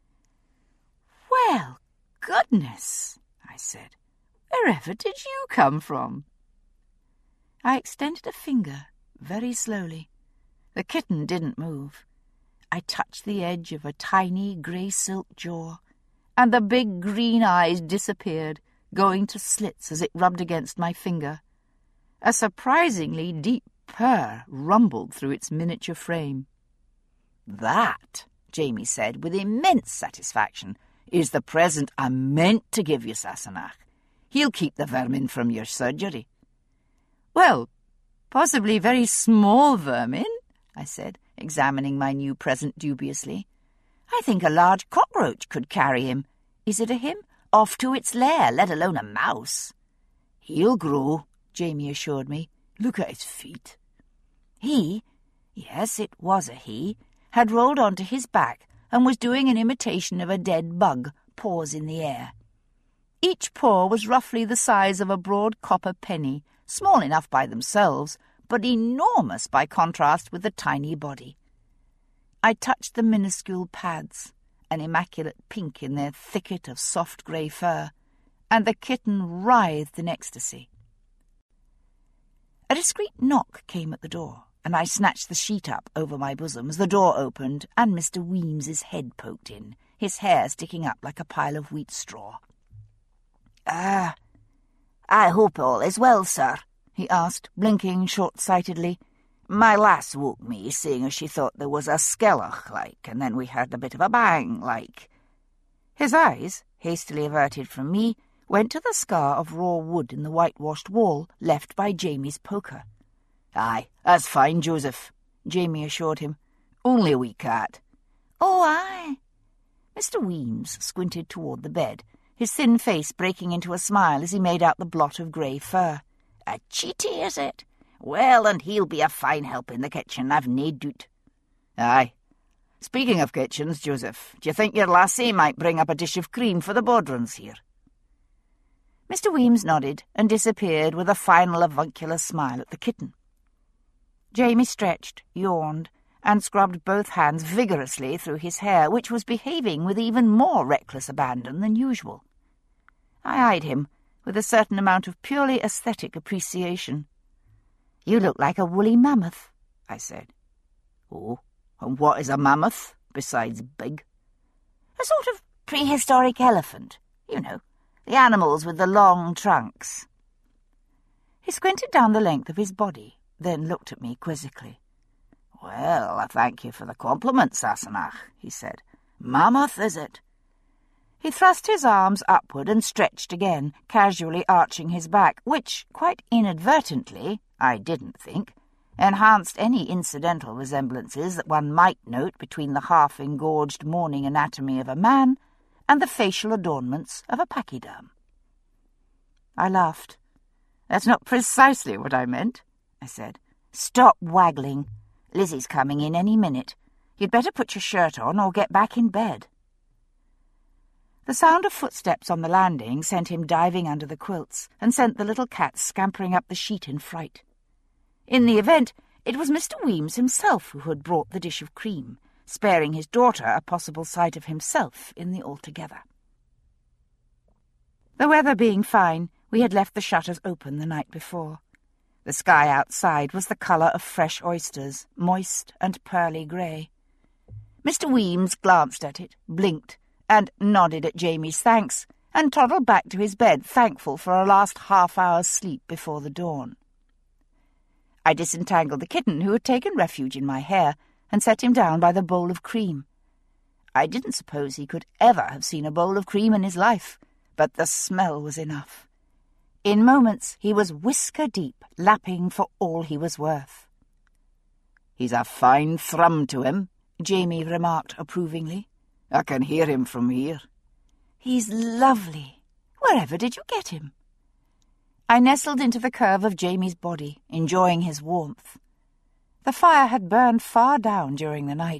"Well, goodness," I said. "Wherever did you come from?" I extended a finger, very slowly. The kitten didn't move. I touched the edge of a tiny grey silk jaw, and the big green eyes disappeared, going to slits as it rubbed against my finger. A surprisingly deep purr rumbled through its miniature frame. "That," Jamie said with immense satisfaction, "is the present I meant to give you, Sassenach. He'll keep the vermin from your surgery." "Well, possibly very small vermin," I said, examining my new present dubiously. "I think a large cockroach could carry him. Is it a him? Off to its lair, let alone a mouse." "He'll grow," Jamie assured me. "Look at his feet." He, yes, it was a he, had rolled onto his back and was doing an imitation of a dead bug, paws in the air. Each paw was roughly the size of a broad copper penny, small enough by themselves, but enormous by contrast with the tiny body. I touched the minuscule pads, an immaculate pink in their thicket of soft grey fur, and the kitten writhed in ecstasy. A discreet knock came at the door, and I snatched the sheet up over my bosom as the door opened and Mister Weems's head poked in, his hair sticking up like a pile of wheat straw. "Ah, I hope all is well, sir," he asked, blinking short-sightedly. "My lass woke me, saying as she thought there was a skellach, like, and then we heard a bit of a bang, like." His eyes, hastily averted from me, went to the scar of raw wood in the whitewashed wall left by Jamie's poker. "Aye, that's fine, Joseph," Jamie assured him. "Only a wee cat." "Oh, aye." Mister Weems squinted toward the bed, his thin face breaking into a smile as he made out the blot of grey fur. "A cheaty, is it? Well, and he'll be a fine help in the kitchen, I've nae doot." "Aye. Speaking of kitchens, Joseph, do you think your lassie might bring up a dish of cream for the bodrums here?" Mister Weems nodded and disappeared with a final avuncular smile at the kitten. Jamie stretched, yawned, and scrubbed both hands vigorously through his hair, which was behaving with even more reckless abandon than usual. I eyed him with a certain amount of purely aesthetic appreciation. "You look like a woolly mammoth," I said. "Oh, and what is a mammoth, besides big?" "A sort of prehistoric elephant, you know, the animals with the long trunks." He squinted down the length of his body, then looked at me quizzically. "Well, I thank you for the compliment, Sassenach," he said. "Mammoth, is it?" He thrust his arms upward and stretched again, casually arching his back, which, quite inadvertently, I didn't think, enhanced any incidental resemblances that one might note between the half-engorged morning anatomy of a man and the facial adornments of a pachyderm. I laughed. "That's not precisely what I meant," I said. "Stop waggling. Lizzie's coming in any minute. You'd better put your shirt on or get back in bed." The sound of footsteps on the landing sent him diving under the quilts and sent the little cat scampering up the sheet in fright. In the event, it was Mister Weems himself who had brought the dish of cream, sparing his daughter a possible sight of himself in the altogether. The weather being fine, we had left the shutters open the night before. The sky outside was the colour of fresh oysters, moist and pearly grey. Mister Weems glanced at it, blinked, and nodded at Jamie's thanks, and toddled back to his bed, thankful for a last half-hour's sleep before the dawn. I disentangled the kitten, who had taken refuge in my hair, and set him down by the bowl of cream. I didn't suppose he could ever have seen a bowl of cream in his life, but the smell was enough. In moments he was whisker-deep, lapping for all he was worth. "He's a fine thrum to him," Jamie remarked approvingly. "I can hear him from here." "He's lovely. Wherever did you get him?" I nestled into the curve of Jamie's body, enjoying his warmth. The fire had burned far down during the night,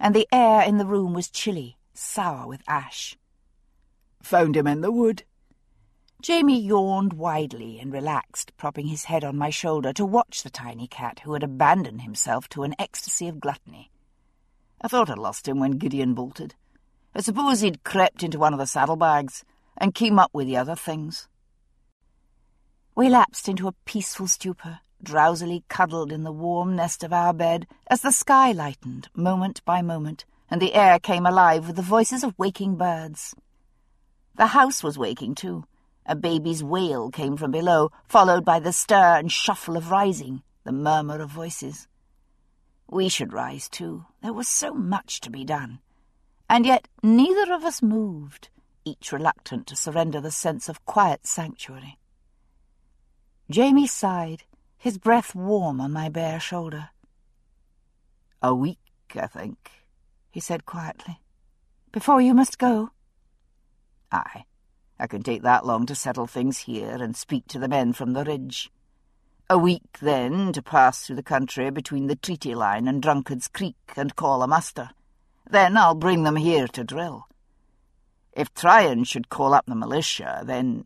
and the air in the room was chilly, sour with ash. "Found him in the wood." Jamie yawned widely and relaxed, propping his head on my shoulder to watch the tiny cat who had abandoned himself to an ecstasy of gluttony. I thought I'd lost him when Gideon bolted. I suppose he'd crept into one of the saddlebags and came up with the other things. We lapsed into a peaceful stupor, drowsily cuddled in the warm nest of our bed as the sky lightened moment by moment and the air came alive with the voices of waking birds. The house was waking too. A baby's wail came from below, followed by the stir and shuffle of rising, the murmur of voices. We should rise too. There was so much to be done. And yet neither of us moved, each reluctant to surrender the sense of quiet sanctuary. Jamie sighed, his breath warm on my bare shoulder. "A week, I think," he said quietly. "Before you must go?" "Aye. I can take that long to settle things here and speak to the men from the ridge. A week, then, to pass through the country between the treaty line and Drunkard's Creek and call a muster. Then I'll bring them here to drill. If Tryon should call up the militia, then—"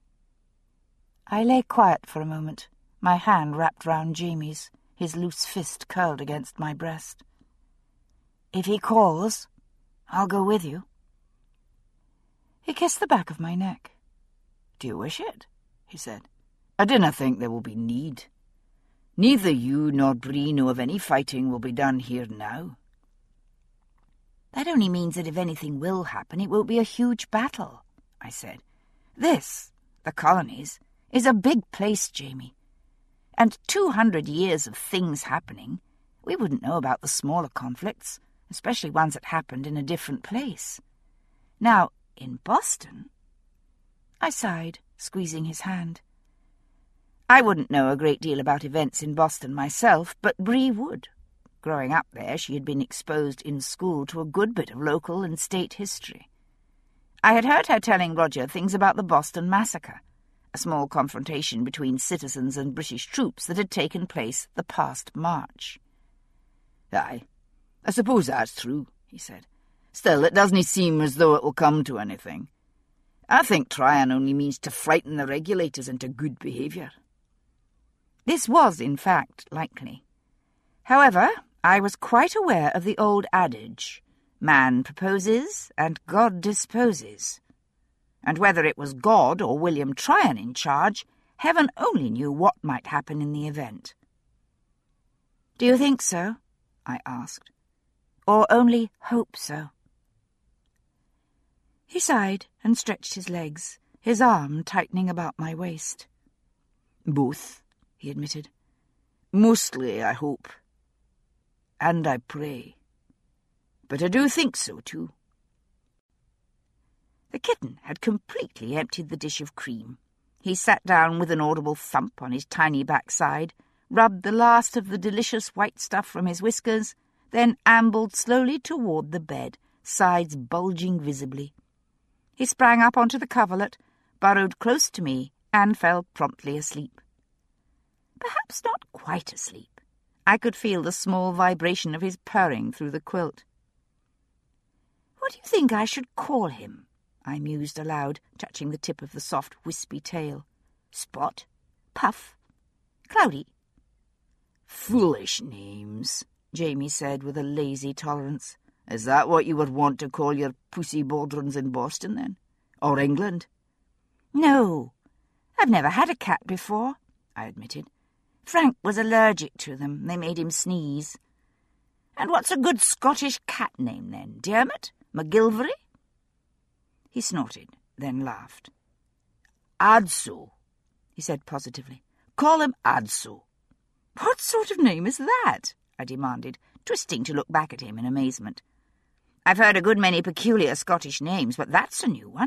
I lay quiet for a moment, my hand wrapped round Jamie's, his loose fist curled against my breast. "If he calls, I'll go with you." He kissed the back of my neck. "Do you wish it?" he said. "I dinna think there will be need. Neither you nor Bree know of any fighting will be done here now." "That only means that if anything will happen, it won't be a huge battle," I said. "This, the colonies, is a big place, Jamie. And two hundred years of things happening, we wouldn't know about the smaller conflicts, especially ones that happened in a different place. Now, in Boston—" I sighed, squeezing his hand. I wouldn't know a great deal about events in Boston myself, but Bree would. Growing up there, she had been exposed in school to a good bit of local and state history. I had heard her telling Roger things about the Boston Massacre, a small confrontation between citizens and British troops that had taken place the past March. "Aye, I suppose that's true," he said. "Still, it doesn't seem as though it will come to anything. I think Tryon only means to frighten the regulators into good behaviour." This was, in fact, likely. However, I was quite aware of the old adage, man proposes and God disposes. And whether it was God or William Tryon in charge, heaven only knew what might happen in the event. "Do you think so?" I asked. "Or only hope so?" He sighed and stretched his legs, his arm tightening about my waist. "Both," he admitted. "Mostly I hope. And I pray. But I do think so, too." The kitten had completely emptied the dish of cream. He sat down with an audible thump on his tiny backside, rubbed the last of the delicious white stuff from his whiskers, then ambled slowly toward the bed, sides bulging visibly. He sprang up onto the coverlet, burrowed close to me, and fell promptly asleep. Perhaps not quite asleep. I could feel the small vibration of his purring through the quilt. "What do you think I should call him?" I mused aloud, touching the tip of the soft, wispy tail. "Spot? Puff? Cloudy?" "Foolish names," Jamie said with a lazy tolerance. "Is that what you would want to call your pussy baldrons in Boston, then? Or England?" "No. I've never had a cat before," I admitted. "Frank was allergic to them. They made him sneeze." "And what's a good Scottish cat name, then? Dermot? McGilvery?" He snorted, then laughed. "Adso," he said positively. "Call him Adso." "What sort of name is that?" I demanded, twisting to look back at him in amazement. "I've heard a good many peculiar Scottish names, but that's a new one."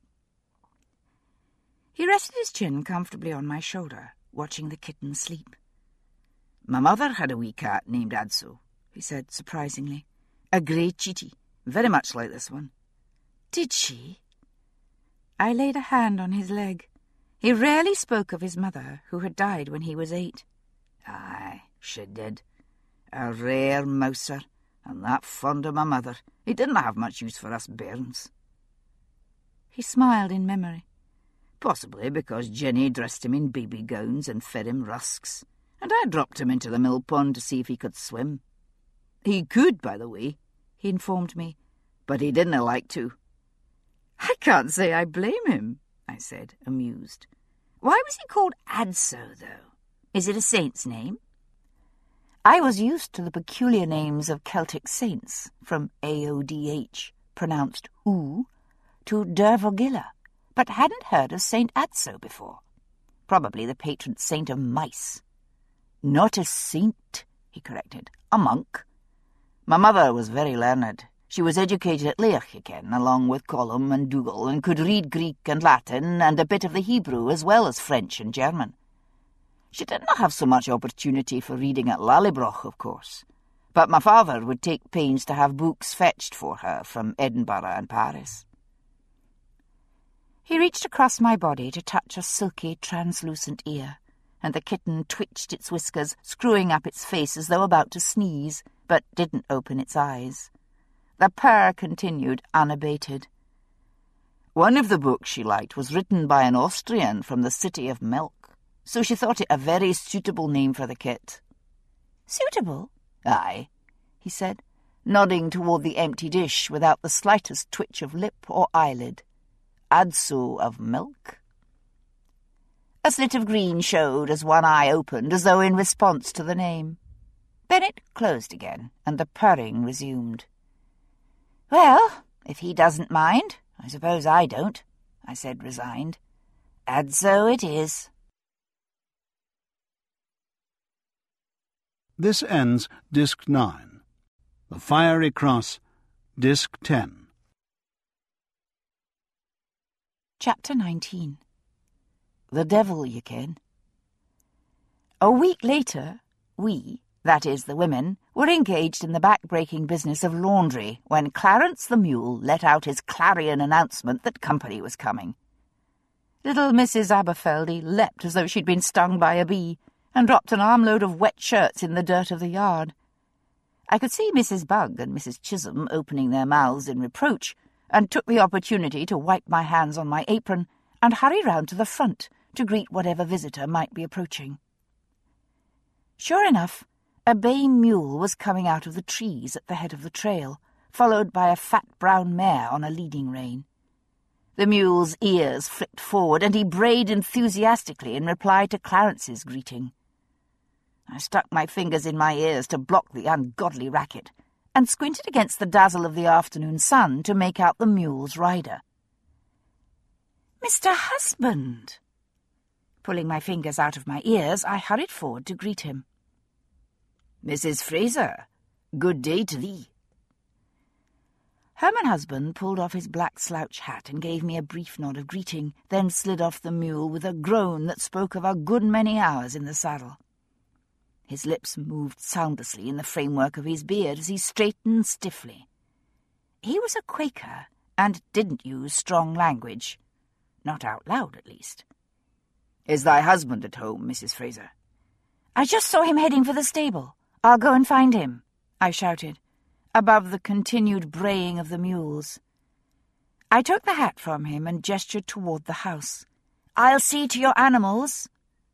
He rested his chin comfortably on my shoulder, watching the kitten sleep. "My mother had a wee cat named Adso," he said surprisingly. "A grey cheetie, very much like this one." "Did she?" I laid a hand on his leg. He rarely spoke of his mother, who had died when he was eight. "Aye, she did. A rare mouser, and that fond of my mother. He didn't have much use for us bairns." He smiled in memory. "Possibly because Jenny dressed him in baby gowns and fed him rusks, and I dropped him into the mill pond to see if he could swim. He could, by the way," he informed me, "but he didn't like to." "I can't say I blame him," I said, amused. "Why was he called Adso, though? Is it a saint's name?" I was used to the peculiar names of Celtic saints, from A O D H, pronounced oo, to Dervogilla, but hadn't heard of Saint Adso before. Probably the patron saint of mice. "Not a saint," he corrected, "a monk. My mother was very learned. She was educated at Leach, you ken, along with Colum and Dougal, and could read Greek and Latin and a bit of the Hebrew as well as French and German. She didn't have so much opportunity for reading at Lallybroch, of course, but my father would take pains to have books fetched for her from Edinburgh and Paris." He reached across my body to touch a silky, translucent ear, and the kitten twitched its whiskers, screwing up its face as though about to sneeze, but didn't open its eyes. The purr continued unabated. One of the books she liked was written by an Austrian from the city of Milk, so she thought it a very suitable name for the kit. "Suitable?" "Aye," he said, nodding toward the empty dish without the slightest twitch of lip or eyelid. "Adso of Milk." A slit of green showed as one eye opened, as though in response to the name. Then it closed again, and the purring resumed. "Well, if he doesn't mind, I suppose I don't," I said, resigned. "Adso it is." This ends Disc nine. The Fiery Cross, Disc ten. Chapter nineteen. The devil, you ken. A week later, we, that is the women, were engaged in the back-breaking business of laundry when Clarence the mule let out his clarion announcement that company was coming. Little Missus Aberfeldy leapt as though she'd been stung by a bee and dropped an armload of wet shirts in the dirt of the yard. I could see Missus Bugg and Missus Chisholm opening their mouths in reproach, and took the opportunity to wipe my hands on my apron and hurry round to the front to greet whatever visitor might be approaching. Sure enough, a bay mule was coming out of the trees at the head of the trail, followed by a fat brown mare on a leading rein. The mule's ears flicked forward, and he brayed enthusiastically in reply to Clarence's greeting. I stuck my fingers in my ears to block the ungodly racket, and squinted against the dazzle of the afternoon sun to make out the mule's rider. "Mister Husband!" Pulling my fingers out of my ears, I hurried forward to greet him. "Missus Fraser, good day to thee." Herman Husband pulled off his black slouch hat and gave me a brief nod of greeting, then slid off the mule with a groan that spoke of a good many hours in the saddle. His lips moved soundlessly in the framework of his beard as he straightened stiffly. He was a Quaker and didn't use strong language. Not out loud, at least. "Is thy husband at home, Missus Fraser?" "I just saw him heading for the stable. I'll go and find him," I shouted, above the continued braying of the mules. I took the hat from him and gestured toward the house. "I'll see to your animals."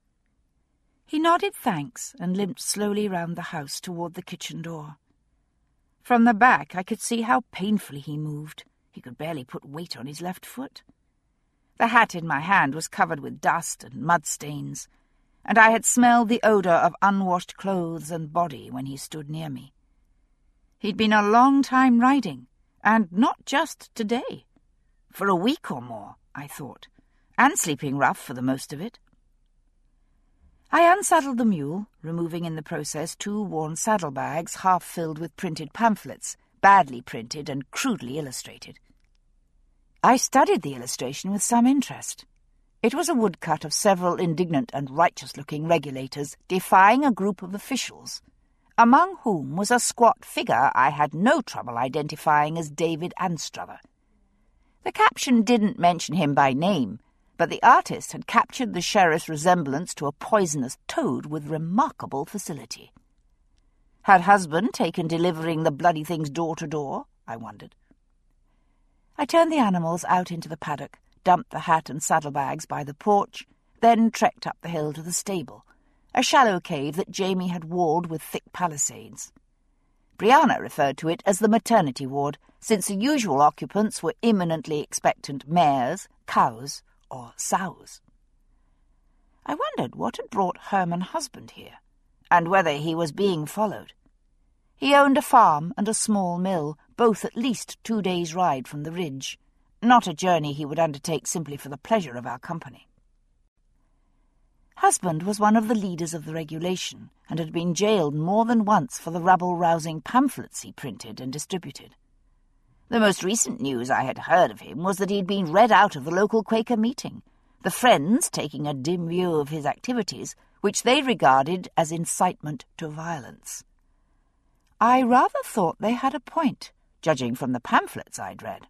He nodded thanks and limped slowly round the house toward the kitchen door. From the back I could see how painfully he moved. He could barely put weight on his left foot. The hat in my hand was covered with dust and mud stains, and I had smelled the odour of unwashed clothes and body when he stood near me. He'd been a long time riding, and not just today. For a week or more, I thought, and sleeping rough for the most of it. I unsaddled the mule, removing in the process two worn saddlebags half filled with printed pamphlets, badly printed and crudely illustrated. I studied the illustration with some interest. It was a woodcut of several indignant and righteous-looking regulators defying a group of officials, among whom was a squat figure I had no trouble identifying as David Anstruther. The caption didn't mention him by name, but the artist had captured the sheriff's resemblance to a poisonous toad with remarkable facility. Had husband taken delivering the bloody things door to door? I wondered. I turned the animals out into the paddock, dumped the hat and saddlebags by the porch, then trekked up the hill to the stable, a shallow cave that Jamie had walled with thick palisades. Brianna referred to it as the maternity ward, since the usual occupants were imminently expectant mares, cows, or sows. I wondered what had brought Herman Husband here, and whether he was being followed. He owned a farm and a small mill, both at least two days' ride from the ridge, not a journey he would undertake simply for the pleasure of our company. Husband was one of the leaders of the regulation, and had been jailed more than once for the rabble-rousing pamphlets he printed and distributed. The most recent news I had heard of him was that he had been read out of the local Quaker meeting, the Friends taking a dim view of his activities, which they regarded as incitement to violence. I rather thought they had a point, judging from the pamphlets I'd read.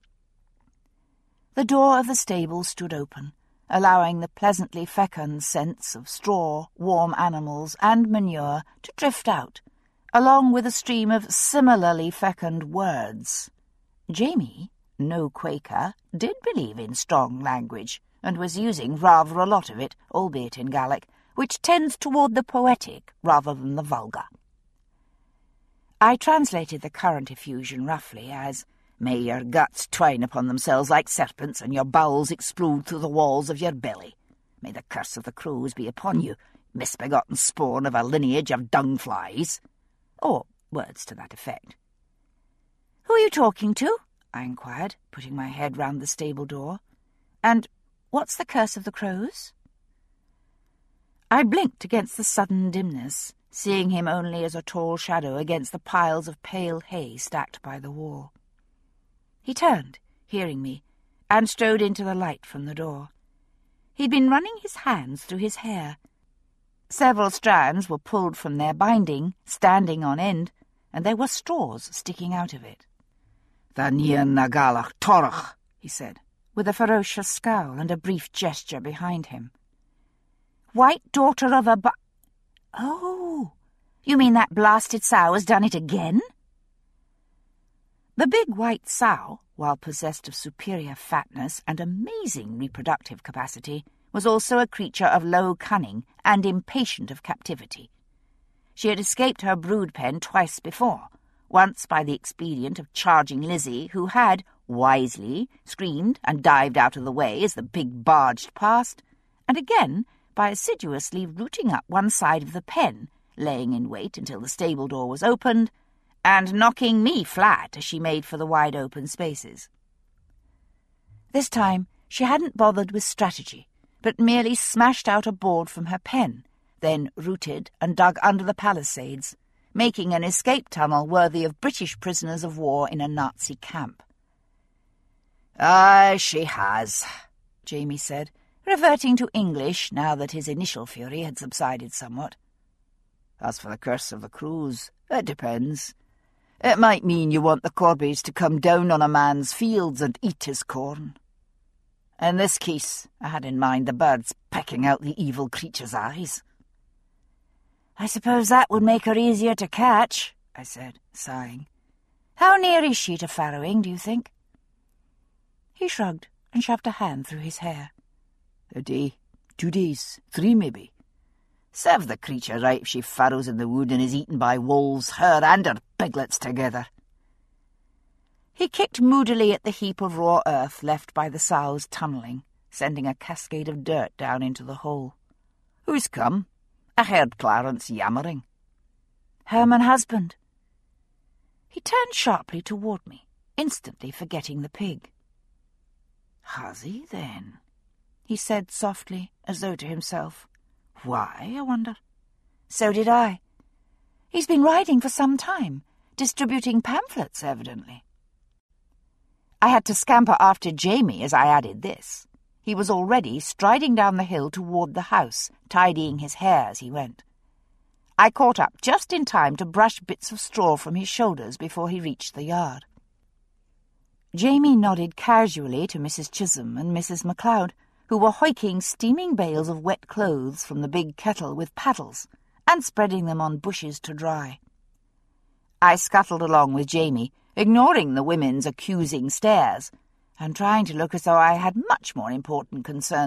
The door of the stable stood open, allowing the pleasantly fecund scents of straw, warm animals, and manure to drift out, along with a stream of similarly fecund words. Jamie, no Quaker, did believe in strong language, and was using rather a lot of it, albeit in Gaelic, which tends toward the poetic rather than the vulgar. I translated the current effusion roughly as, "May your guts twine upon themselves like serpents, and your bowels explode through the walls of your belly. May the curse of the crows be upon you, misbegotten spawn of a lineage of dung-flies," or words to that effect. "Who are you talking to?" I inquired, putting my head round the stable door. "And what's the curse of the crows?" I blinked against the sudden dimness, seeing him only as a tall shadow against the piles of pale hay stacked by the wall. He turned, hearing me, and strode into the light from the door. He'd been running his hands through his hair. Several strands were pulled from their binding, standing on end, and there were straws sticking out of it. "The Nian Nagalach Torach," he said, with a ferocious scowl and a brief gesture behind him. "White daughter of a bu— Oh, you mean that blasted sow has done it again?" The big white sow, while possessed of superior fatness and amazing reproductive capacity, was also a creature of low cunning and impatient of captivity. She had escaped her brood pen twice before, once by the expedient of charging Lizzie, who had, wisely, screamed and dived out of the way as the pig barged past, and again by assiduously rooting up one side of the pen, laying in wait until the stable door was opened, and knocking me flat as she made for the wide-open spaces. This time she hadn't bothered with strategy, but merely smashed out a board from her pen, then rooted and dug under the palisades, making an escape tunnel worthy of British prisoners of war in a Nazi camp. "Aye, she has," Jamie said, reverting to English now that his initial fury had subsided somewhat. "As for the curse of the crows, it depends. It might mean you want the Corbies to come down on a man's fields and eat his corn. In this case, I had in mind the birds pecking out the evil creature's eyes." "I suppose that would make her easier to catch," I said, sighing. "How near is she to farrowing, do you think?" He shrugged and shoved a hand through his hair. "A day, two days, three maybe. Serve the creature right if she farrows in the wood and is eaten by wolves, her and her piglets together." He kicked moodily at the heap of raw earth left by the sow's tunnelling, sending a cascade of dirt down into the hole. "Who's come? I heard Clarence yammering." "Herman Husband." He turned sharply toward me, instantly forgetting the pig. "Has he, then?" he said softly, as though to himself. "Why, I wonder?" "So did I. He's been riding for some time, distributing pamphlets, evidently." I had to scamper after Jamie as I added this. He was already striding down the hill toward the house, tidying his hair as he went. I caught up just in time to brush bits of straw from his shoulders before he reached the yard. Jamie nodded casually to Missus Chisholm and Missus MacLeod, who were hoiking steaming bales of wet clothes from the big kettle with paddles and spreading them on bushes to dry. I scuttled along with Jamie, ignoring the women's accusing stares, and trying to look as though I had much more important concerns